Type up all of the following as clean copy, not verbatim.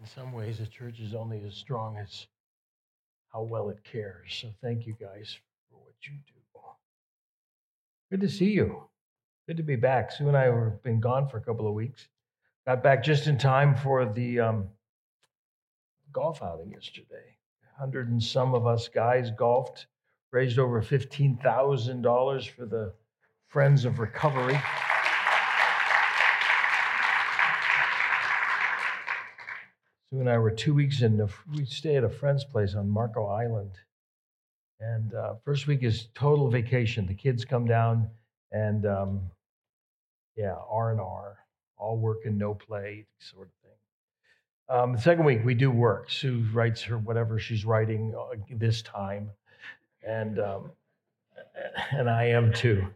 In some ways, the church is only as strong as how well it cares. So thank you guys for what you do. Good to see you. Good to be back. Sue and I have been gone for a couple of weeks. Got back just in time for the golf outing yesterday. 100 and some of us guys golfed, raised over $15,000 for the Friends of Recovery. Sue and I were 2 weeks in. We stay at a friend's place on Marco Island. And first week is total vacation. The kids come down and, R&R, all work and no play sort of thing. The second week, we do work. Sue writes her whatever she's writing this time. And I am too.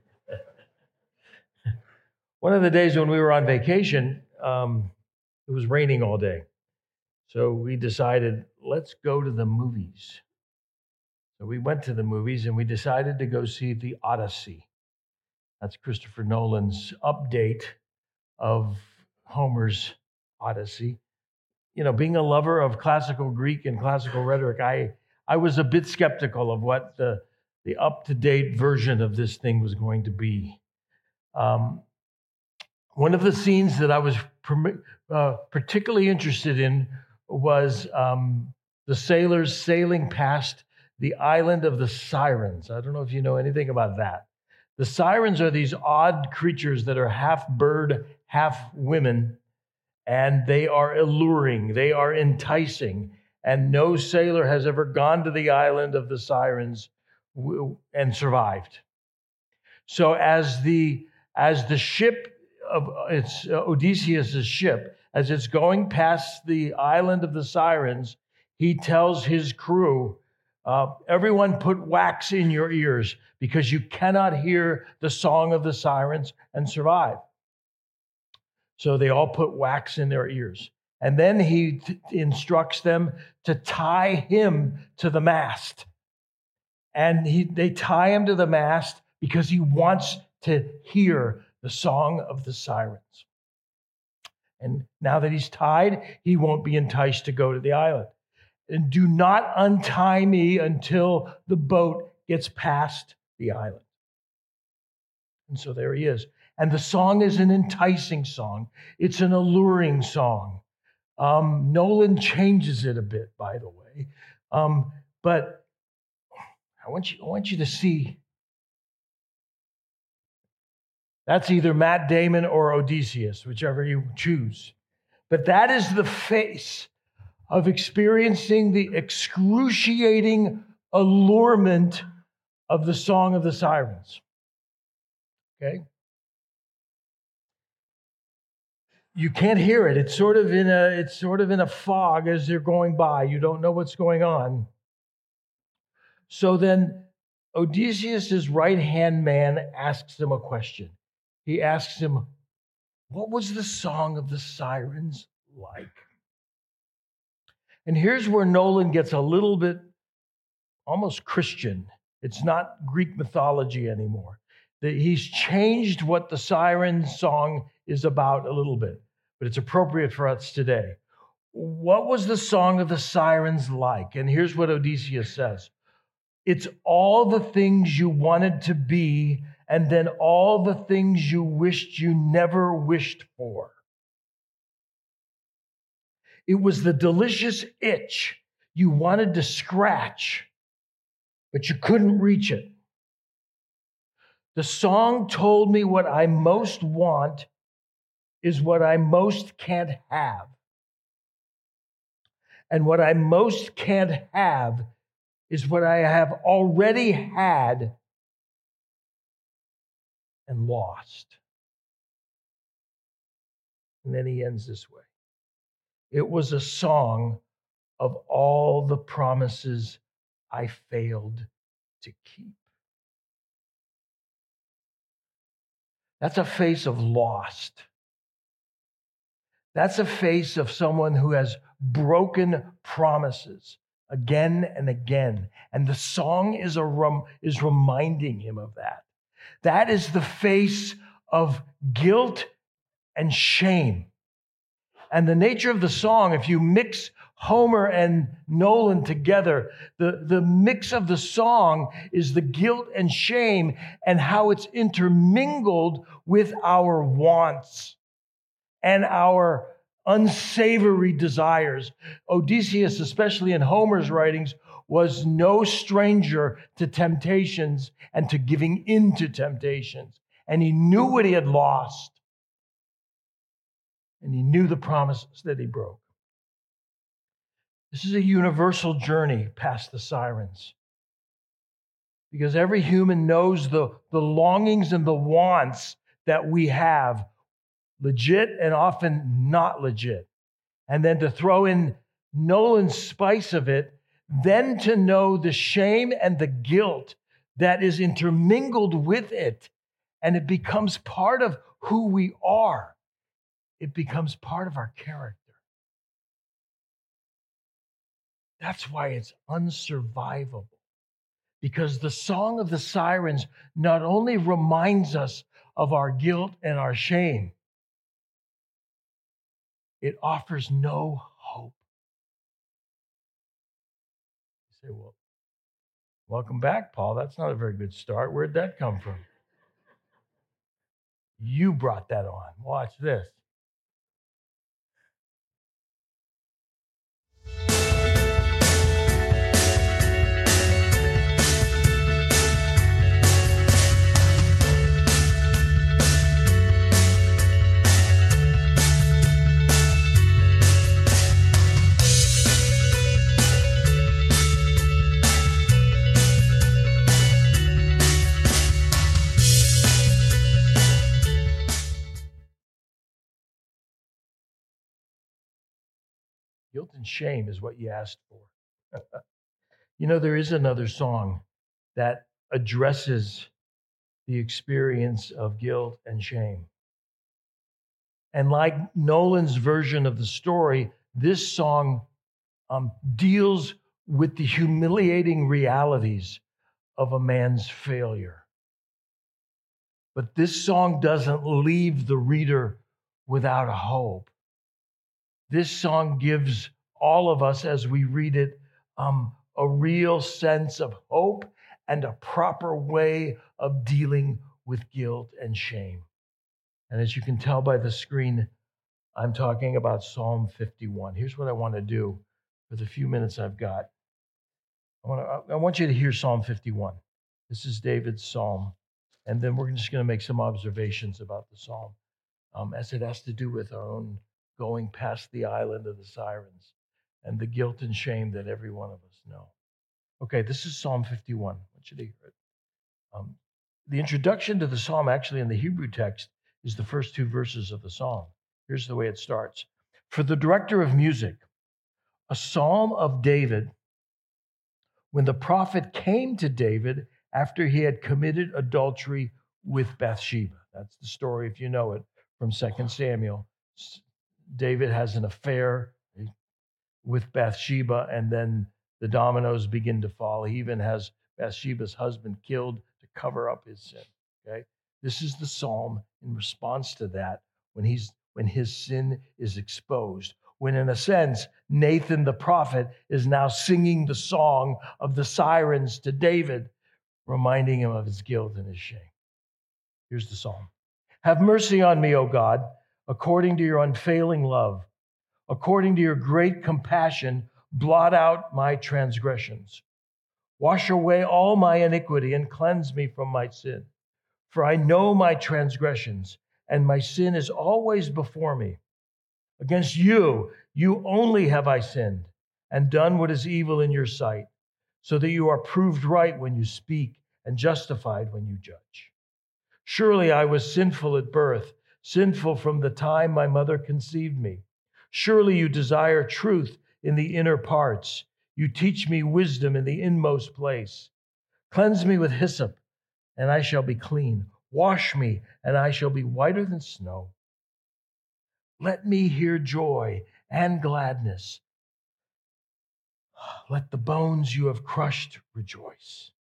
One of the days when we were on vacation, it was raining all day. So we decided, let's go to the movies. So we went to the movies and we decided to go see The Odyssey. That's Christopher Nolan's update of Homer's Odyssey. You know, being a lover of classical Greek and classical rhetoric, I was a bit skeptical of what the up-to-date version of this thing was going to be. One of the scenes that I was particularly interested in was the sailors sailing past the island of the Sirens. I don't know if you know anything about that. The Sirens are these odd creatures that are half bird, half women, and they are alluring, they are enticing, and no sailor has ever gone to the island of the Sirens and survived. So as the ship it's Odysseus' ship, as it's going past the island of the Sirens, he tells his crew, everyone put wax in your ears because you cannot hear the song of the sirens and survive. So they all put wax in their ears. And then he instructs them to tie him to the mast. And they tie him to the mast because he wants to hear the song of the sirens. And now that he's tied, he won't be enticed to go to the island. And do not untie me until the boat gets past the island. And so there he is. And the song is an enticing song. It's an alluring song. Nolan changes it a bit, by the way. But I want you to see. That's either Matt Damon or Odysseus, whichever you choose. But that is the face of experiencing the excruciating allurement of the Song of the Sirens. Okay? You can't hear it. It's sort of in a fog as they're going by. You don't know what's going on. So then Odysseus' right-hand man asks him a question. He asks him, what was the Song of the Sirens like? And here's where Nolan gets a little bit almost Christian. It's not Greek mythology anymore. He's changed what the siren song is about a little bit, but it's appropriate for us today. What was the Song of the Sirens like? And here's what Odysseus says. It's all the things you wanted to be, and then all the things you wished you never wished for. It was the delicious itch you wanted to scratch, but you couldn't reach it. The song told me what I most want is what I most can't have. And what I most can't have is what I have already had and lost. And then he ends this way. It was a song of all the promises I failed to keep. That's a face of lost. That's a face of someone who has broken promises again and again. And the song is reminding him of that. That is the face of guilt and shame. And the nature of the song, if you mix Homer and Nolan together, the mix of the song is the guilt and shame and how it's intermingled with our wants and our unsavory desires. Odysseus, especially in Homer's writings, was no stranger to temptations and to giving in to temptations. And he knew what he had lost. And he knew the promises that he broke. This is a universal journey past the sirens. Because every human knows the longings and the wants that we have, legit and often not legit. And then to throw in Nolan's spice of it, then to know the shame and the guilt that is intermingled with it, and it becomes part of who we are. It becomes part of our character. That's why it's unsurvivable. Because the song of the sirens not only reminds us of our guilt and our shame, it offers no hope. You say, well, welcome back, Paul. That's not a very good start. Where'd that come from? You brought that on. Watch this. Guilt and shame is what you asked for. You know, there is another song that addresses the experience of guilt and shame. And like Nolan's version of the story, this song deals with the humiliating realities of a man's failure. But this song doesn't leave the reader without a hope. This song gives all of us, as we read it, a real sense of hope and a proper way of dealing with guilt and shame. And as you can tell by the screen, I'm talking about Psalm 51. Here's what I want to do for the few minutes I've got. I want you to hear Psalm 51. This is David's psalm. And then we're just going to make some observations about the psalm as it has to do with our own going past the island of the sirens and the guilt and shame that every one of us know. Okay, this is Psalm 51. I want you to hear it. The introduction to the psalm, actually in the Hebrew text, is the first two verses of the psalm. Here's the way it starts. For the director of music, a psalm of David, when the prophet came to David after he had committed adultery with Bathsheba. That's the story, if you know it, from 2 Samuel. David has an affair with Bathsheba, and then the dominoes begin to fall. He even has Bathsheba's husband killed to cover up his sin. Okay, this is the psalm in response to that when his sin is exposed. When, in a sense, Nathan the prophet is now singing the song of the sirens to David, reminding him of his guilt and his shame. Here's the psalm. Have mercy on me, O God, according to your unfailing love. According to your great compassion, blot out my transgressions. Wash away all my iniquity and cleanse me from my sin. For I know my transgressions, and my sin is always before me. Against you, you only have I sinned, and done what is evil in your sight, so that you are proved right when you speak and justified when you judge. Surely I was sinful at birth, sinful from the time my mother conceived me. Surely you desire truth in the inner parts. You teach me wisdom in the inmost place. Cleanse me with hyssop, and I shall be clean. Wash me, and I shall be whiter than snow. Let me hear joy and gladness. Let the bones you have crushed rejoice.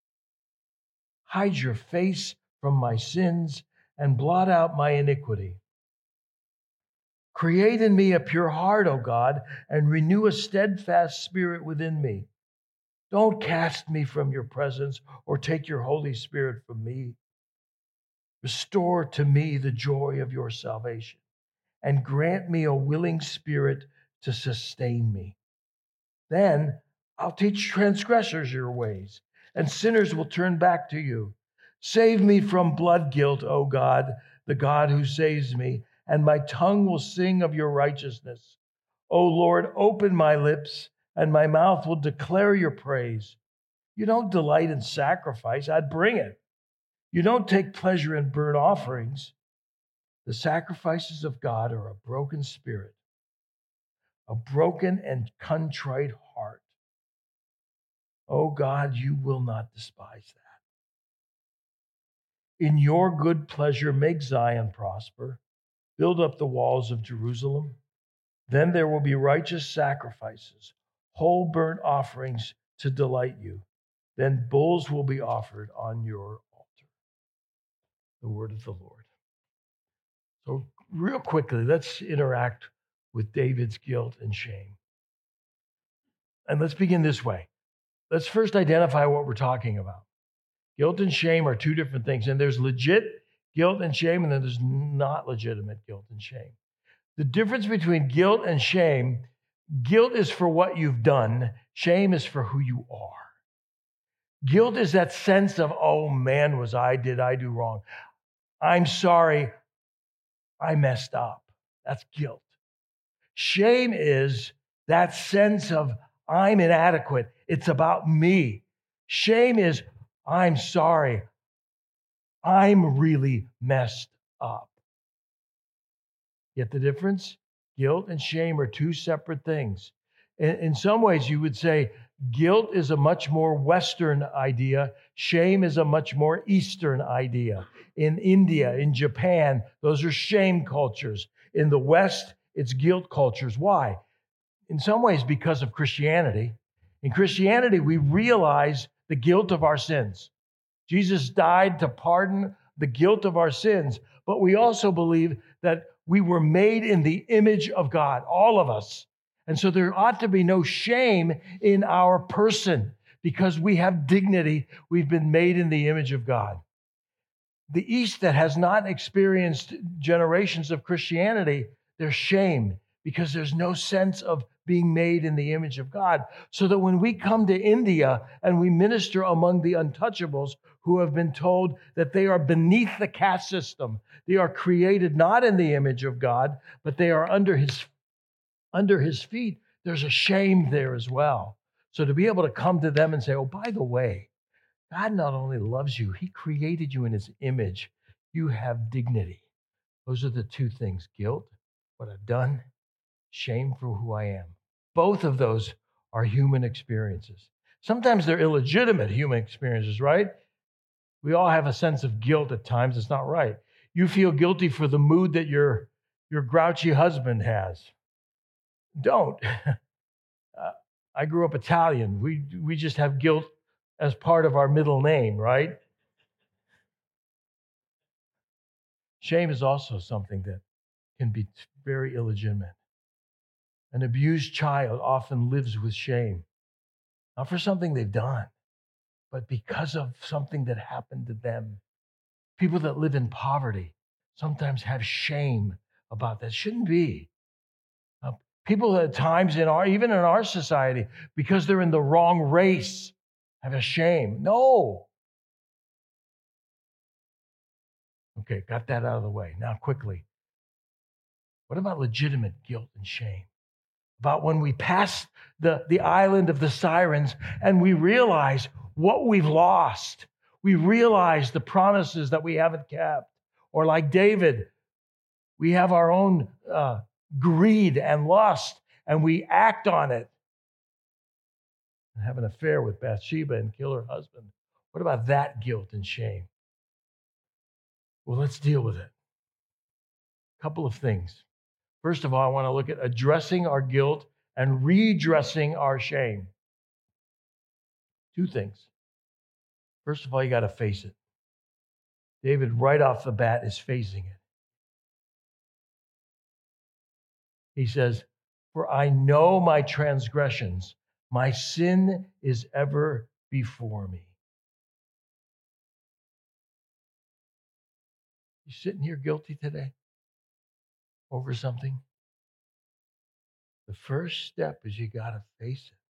Hide your face from my sins and blot out my iniquity. Create in me a pure heart, O God, and renew a steadfast spirit within me. Don't cast me from your presence or take your Holy Spirit from me. Restore to me the joy of your salvation and grant me a willing spirit to sustain me. Then I'll teach transgressors your ways, and sinners will turn back to you. Save me from blood guilt, O God, the God who saves me, and my tongue will sing of your righteousness. O Lord, open my lips, and my mouth will declare your praise. You don't delight in sacrifice, I'd bring it. You don't take pleasure in burnt offerings. The sacrifices of God are a broken spirit, a broken and contrite heart. Oh God, you will not despise that. In your good pleasure, make Zion prosper. Build up the walls of Jerusalem. Then there will be righteous sacrifices, whole burnt offerings to delight you. Then bulls will be offered on your altar. The word of the Lord. So real quickly, let's interact with David's guilt and shame. And let's begin this way. Let's first identify what we're talking about. Guilt and shame are two different things. And there's legit guilt and shame, and then there's not legitimate guilt and shame. The difference between guilt and shame, guilt is for what you've done. Shame is for who you are. Guilt is that sense of, oh man, did I do wrong? I'm sorry, I messed up. That's guilt. Shame is that sense of, I'm inadequate. It's about me. Shame is, I'm sorry, I'm really messed up. Get the difference? Guilt and shame are two separate things. In some ways, you would say guilt is a much more Western idea. Shame is a much more Eastern idea. In India, in Japan, those are shame cultures. In the West, it's guilt cultures. Why? In some ways, because of Christianity. In Christianity, we realize the guilt of our sins. Jesus died to pardon the guilt of our sins, but we also believe that we were made in the image of God, all of us. And so there ought to be no shame in our person because we have dignity. We've been made in the image of God. The East that has not experienced generations of Christianity, there's shame because there's no sense of being made in the image of God. So that when we come to India and we minister among the untouchables who have been told that they are beneath the caste system, they are created not in the image of God, but they are under his feet, there's a shame there as well. So to be able to come to them and say, oh, by the way, God not only loves you, he created you in his image. You have dignity. Those are the two things, guilt, what I've done, shame for who I am. Both of those are human experiences. Sometimes they're illegitimate human experiences, right? We all have a sense of guilt at times. It's not right. You feel guilty for the mood that your grouchy husband has. Don't. I grew up Italian. We just have guilt as part of our middle name, right? Shame is also something that can be very illegitimate. An abused child often lives with shame, not for something they've done, but because of something that happened to them. People that live in poverty sometimes have shame about that. Shouldn't be. People at times even in our society, because they're in the wrong race, have a shame. No. Okay, got that out of the way. Now, quickly, what about legitimate guilt and shame? About when we pass the island of the sirens and we realize what we've lost. We realize the promises that we haven't kept. Or like David, we have our own greed and lust, and we act on it. And have an affair with Bathsheba and kill her husband. What about that guilt and shame? Well, let's deal with it. A couple of things. First of all, I want to look at addressing our guilt and redressing our shame. Two things. First of all, you got to face it. David, right off the bat, is facing it. He says, "For I know my transgressions, my sin is ever before me." You sitting here guilty today over something? The first step is you got to face it.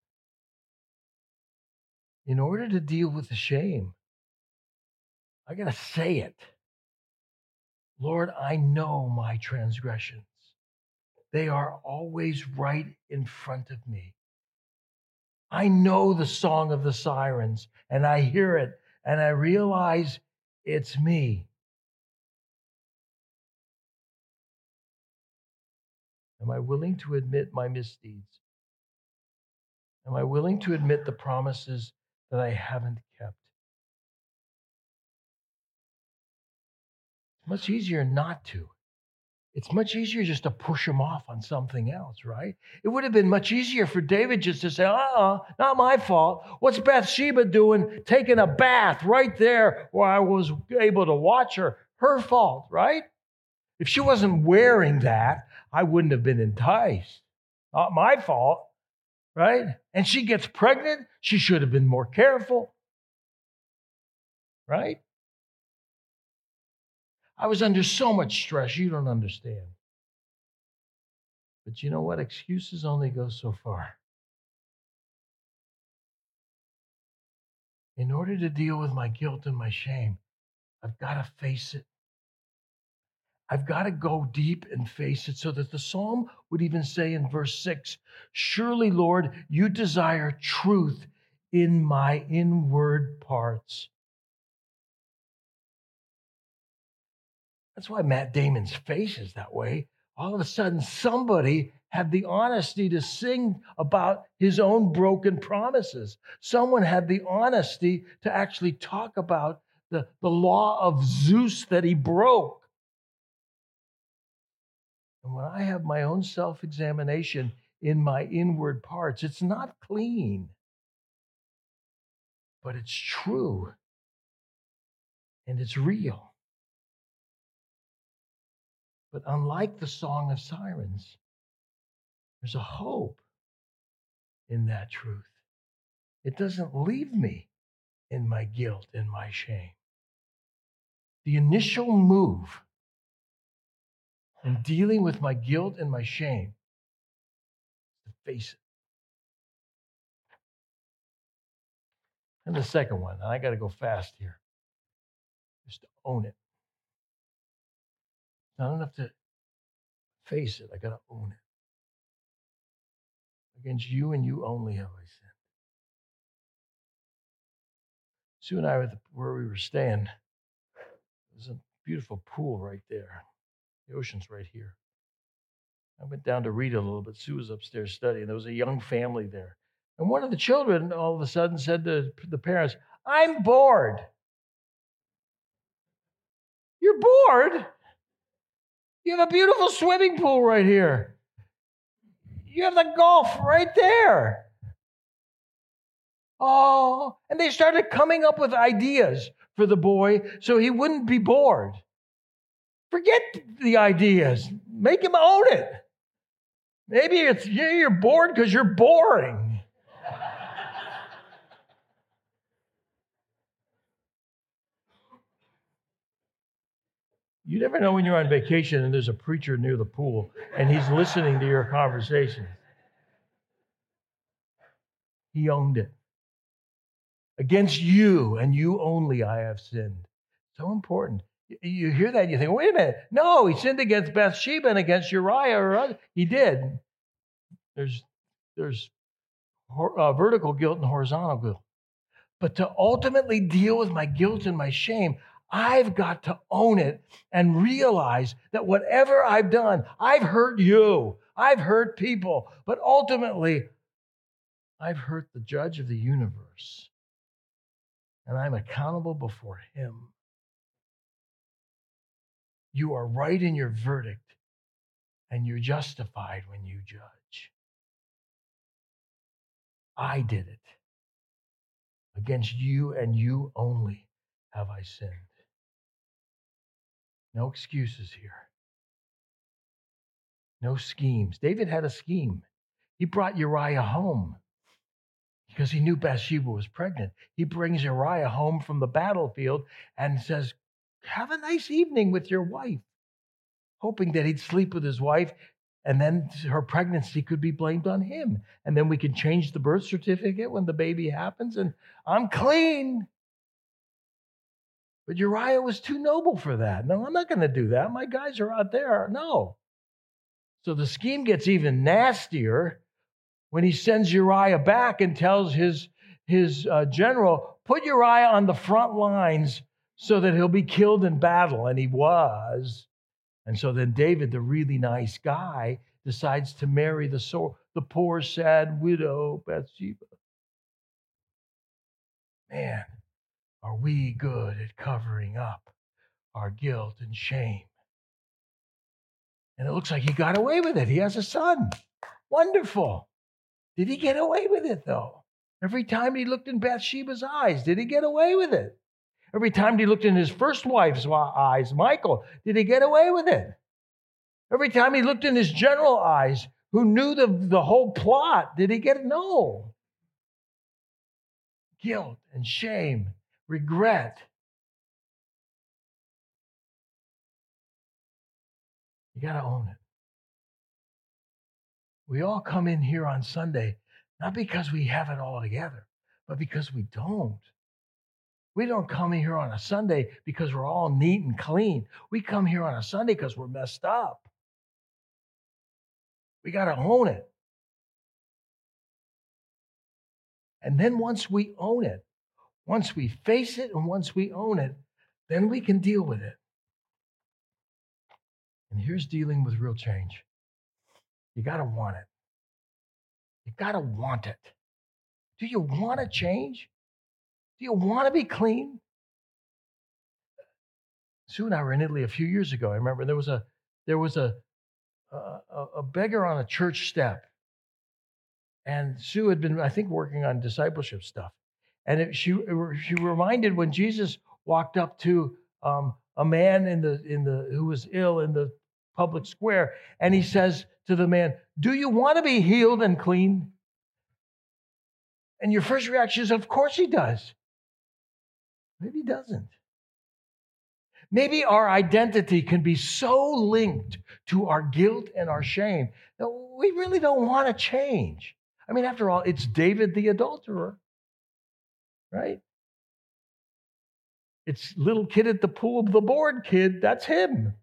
In order to deal with the shame, I got to say it. Lord, I know my transgressions. They are always right in front of me. I know the song of the sirens, and I hear it, and I realize it's me. Am I willing to admit my misdeeds? Am I willing to admit the promises that I haven't kept? It's much easier not to. It's much easier just to push them off on something else, right? It would have been much easier for David just to say, not my fault. What's Bathsheba doing taking a bath right there where I was able to watch her? Her fault, right? If she wasn't wearing that, I wouldn't have been enticed. Not my fault, right? And she gets pregnant. She should have been more careful, right? I was under so much stress, you don't understand. But you know what? Excuses only go so far. In order to deal with my guilt and my shame, I've got to face it. I've got to go deep and face it, so that the psalm would even say in verse 6, "Surely, Lord, you desire truth in my inward parts." That's why Matt Damon's face is that way. All of a sudden, somebody had the honesty to sing about his own broken promises. Someone had the honesty to actually talk about the law of Zeus that he broke. And when I have my own self-examination in my inward parts, it's not clean, but it's true and it's real. But unlike the Song of Sirens, there's a hope in that truth. It doesn't leave me in my guilt and my shame. The initial move in dealing with my guilt and my shame is to face it. And the second one, and I got to go fast here, is to own it. Not enough to face it, I got to own it. Against you and you only have I sinned. Sue and I were where we were staying. There's a beautiful pool right there. The ocean's right here. I went down to read a little bit. Sue was upstairs studying. There was a young family there. And one of the children all of a sudden said to the parents, "I'm bored." "You're bored? You have a beautiful swimming pool right here. You have the golf right there." Oh, and they started coming up with ideas for the boy so he wouldn't be bored. Forget the ideas. Make him own it. Maybe you're bored because you're boring. You never know when you're on vacation and there's a preacher near the pool and he's listening to your conversations. He owned it. Against you and you only I have sinned. So important. You hear that and you think, wait a minute. No, he sinned against Bathsheba and against Uriah. He did. There's vertical guilt and horizontal guilt. But to ultimately deal with my guilt and my shame, I've got to own it and realize that whatever I've done, I've hurt you. I've hurt people. But ultimately, I've hurt the judge of the universe. And I'm accountable before him. You are right in your verdict, and you're justified when you judge. I did it. Against you and you only have I sinned. No excuses here. No schemes. David had a scheme. He brought Uriah home because he knew Bathsheba was pregnant. He brings Uriah home from the battlefield and says, have a nice evening with your wife, hoping that he'd sleep with his wife, and then her pregnancy could be blamed on him. And then we can change the birth certificate when the baby happens, and I'm clean. But Uriah was too noble for that. No, I'm not going to do that. My guys are out there. No. So the scheme gets even nastier when he sends Uriah back and tells his general, put Uriah on the front lines so that he'll be killed in battle. And he was. And so then David, the really nice guy, decides to marry the poor, sad widow, Bathsheba. Man, are we good at covering up our guilt and shame? And it looks like he got away with it. He has a son. Wonderful. Did he get away with it, though? Every time he looked in Bathsheba's eyes, did he get away with it? Every time he looked in his first wife's eyes, Michal, did he get away with it? Every time he looked in his general eyes, who knew the whole plot, did he get it? No. Guilt and shame, regret. You got to own it. We all come in here on Sunday, not because we have it all together, but because we don't. We don't come here on a Sunday because we're all neat and clean. We come here on a Sunday because we're messed up. We got to own it. And then once we own it, once we face it and once we own it, then we can deal with it. And here's dealing with real change. You got to want it. You got to want it. Do you want to change? Do you want to be clean? Sue and I were in Italy a few years ago. I remember there was a beggar on a church step. And Sue had been, I think, working on discipleship stuff. And she reminded when Jesus walked up to a man who was ill in the public square, and he says to the man, "Do you want to be healed and clean?" And your first reaction is, "Of course he does." Maybe he doesn't. Maybe our identity can be so linked to our guilt and our shame that we really don't want to change. I mean, after all, it's David the adulterer, right? It's little kid at the pool of the bored kid, that's him.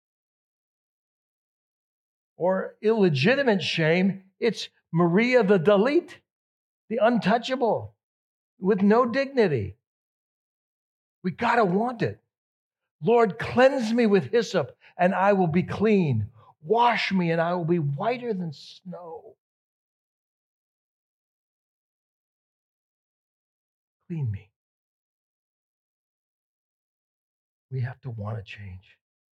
Or illegitimate shame, it's Maria the Dalit, the untouchable, with no dignity. We got to want it. Lord, cleanse me with hyssop, and I will be clean. Wash me, and I will be whiter than snow. Clean me. We have to want to change.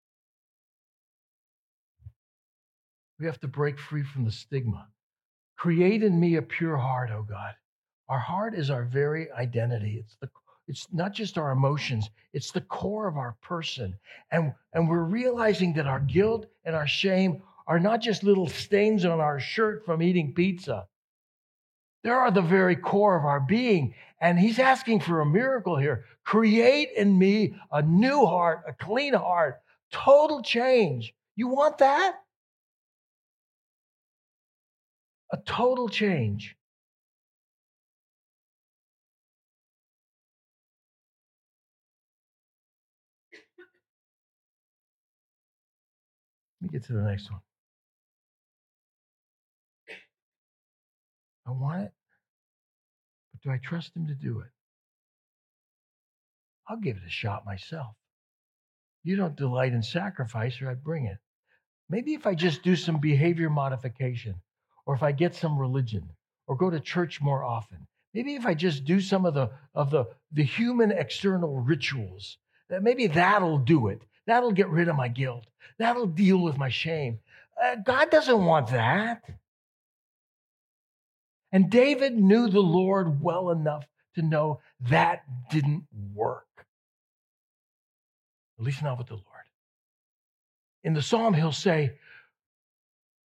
We have to break free from the stigma. Create in me a pure heart, oh God. Our heart is our very identity. It's not just our emotions, it's the core of our person. And we're realizing that our guilt and our shame are not just little stains on our shirt from eating pizza. They are the very core of our being. And he's asking for a miracle here. Create in me a new heart, a clean heart, total change. You want that? A total change. Let me get to the next one. I want it, but do I trust him to do it? I'll give it a shot myself. You don't delight in sacrifice, or I'd bring it. Maybe if I just do some behavior modification, or if I get some religion, or go to church more often. Maybe if I just do some of the human external rituals, maybe that'll do it. That'll get rid of my guilt. That'll deal with my shame. God doesn't want that. And David knew the Lord well enough to know that didn't work. At least not with the Lord. In the psalm, he'll say,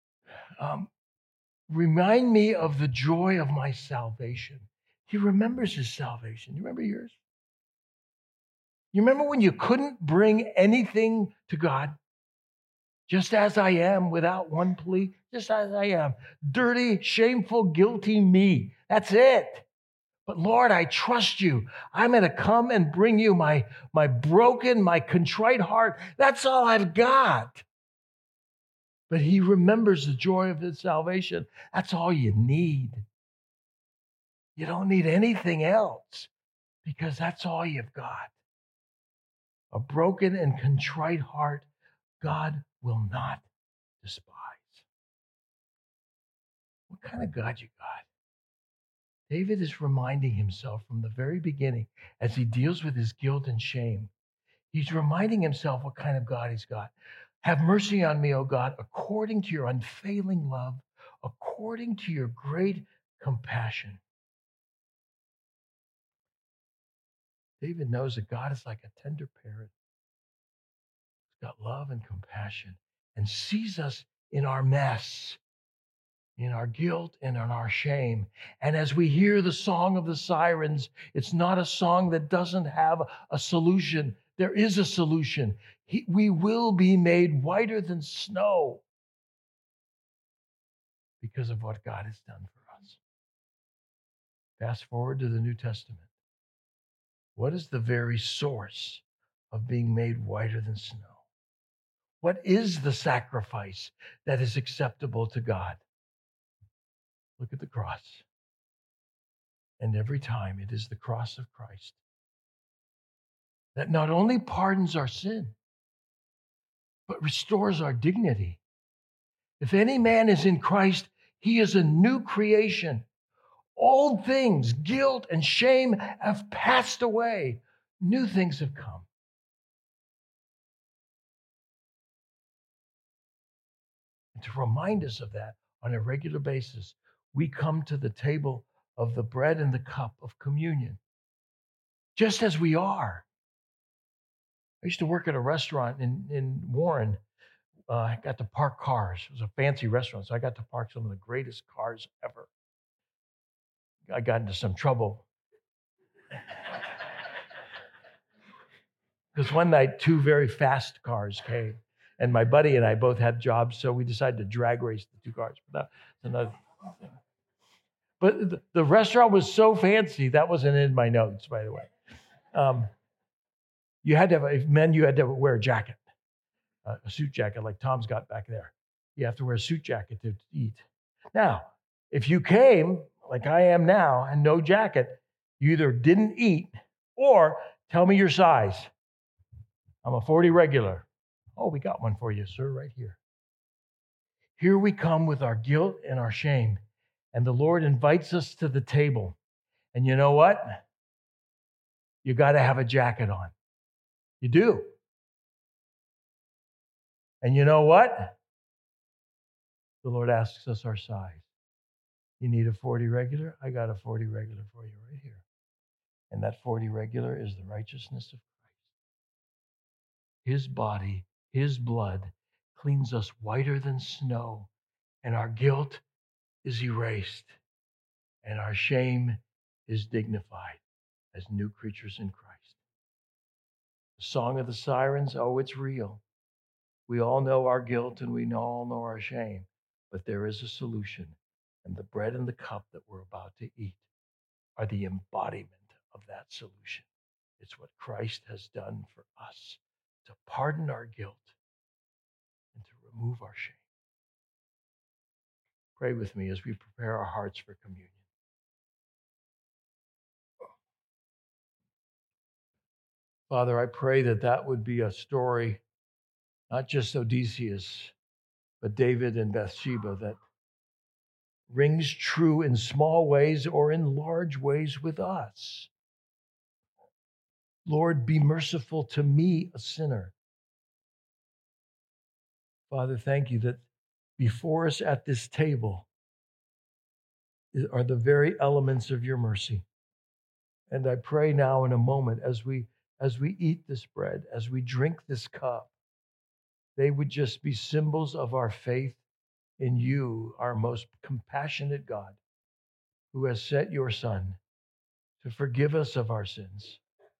um, remind me of the joy of my salvation. He remembers his salvation. You remember yours? You remember when you couldn't bring anything to God? Just as I am, without one plea, just as I am. Dirty, shameful, guilty me. That's it. But Lord, I trust you. I'm going to come and bring you my broken, my contrite heart. That's all I've got. But he remembers the joy of his salvation. That's all you need. You don't need anything else because that's all you've got. A broken and contrite heart, God will not despise. What kind of God you got? David is reminding himself from the very beginning as he deals with his guilt and shame. He's reminding himself what kind of God he's got. Have mercy on me, O God, according to your unfailing love, according to your great compassion. David knows that God is like a tender parent. He's got love and compassion and sees us in our mess, in our guilt and in our shame. And as we hear the song of the sirens, it's not a song that doesn't have a solution. There is a solution. We will be made whiter than snow because of what God has done for us. Fast forward to the New Testament. What is the very source of being made whiter than snow? What is the sacrifice that is acceptable to God? Look at the cross. And every time it is the cross of Christ that not only pardons our sin, but restores our dignity. If any man is in Christ, he is a new creation. Old things, guilt and shame have passed away. New things have come. And to remind us of that on a regular basis, we come to the table of the bread and the cup of communion, just as we are. I used to work at a restaurant in Warren. I got to park cars. It was a fancy restaurant, so I got to park some of the greatest cars ever. I got into some trouble because one night, two very fast cars came, and my buddy and I both had jobs, so we decided to drag race the two cars. But that's another thing. But the restaurant was so fancy, that wasn't in my notes, by the way. You had to have, men, you had to wear a jacket, a suit jacket like Tom's got back there. You have to wear a suit jacket to eat. Now, if you came, like I am now, and no jacket, you either didn't eat or tell me your size. I'm a 40 regular. Oh, we got one for you, sir, right here. Here we come with our guilt and our shame, and the Lord invites us to the table. And you know what? You got to have a jacket on. You do. And you know what? The Lord asks us our size. You need a 40 regular? I got a 40 regular for you right here. And that 40 regular is the righteousness of Christ. His body, his blood cleans us whiter than snow, and our guilt is erased, and our shame is dignified as new creatures in Christ. The song of the sirens, oh, it's real. We all know our guilt and we all know our shame, but there is a solution. And the bread and the cup that we're about to eat are the embodiment of that solution. It's what Christ has done for us to pardon our guilt and to remove our shame. Pray with me as we prepare our hearts for communion. Father, I pray that that would be a story, not just Odysseus, but David and Bathsheba, that rings true in small ways or in large ways with us. Lord, be merciful to me, a sinner. Father, thank you that before us at this table are the very elements of your mercy. And I pray now in a moment as we eat this bread, as we drink this cup, they would just be symbols of our faith in you, our most compassionate God, who has sent your Son to forgive us of our sins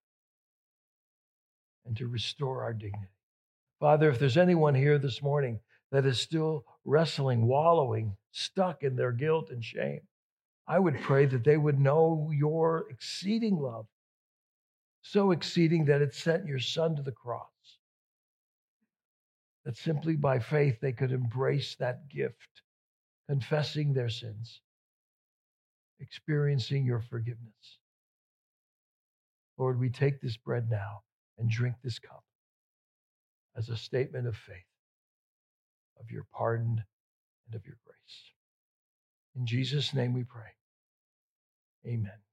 and to restore our dignity. Father, if there's anyone here this morning that is still wrestling, wallowing, stuck in their guilt and shame, I would pray that they would know your exceeding love, so exceeding that it sent your Son to the cross, that simply by faith they could embrace that gift, confessing their sins, experiencing your forgiveness. Lord, we take this bread now and drink this cup as a statement of faith, of your pardon and of your grace. In Jesus' name we pray. Amen.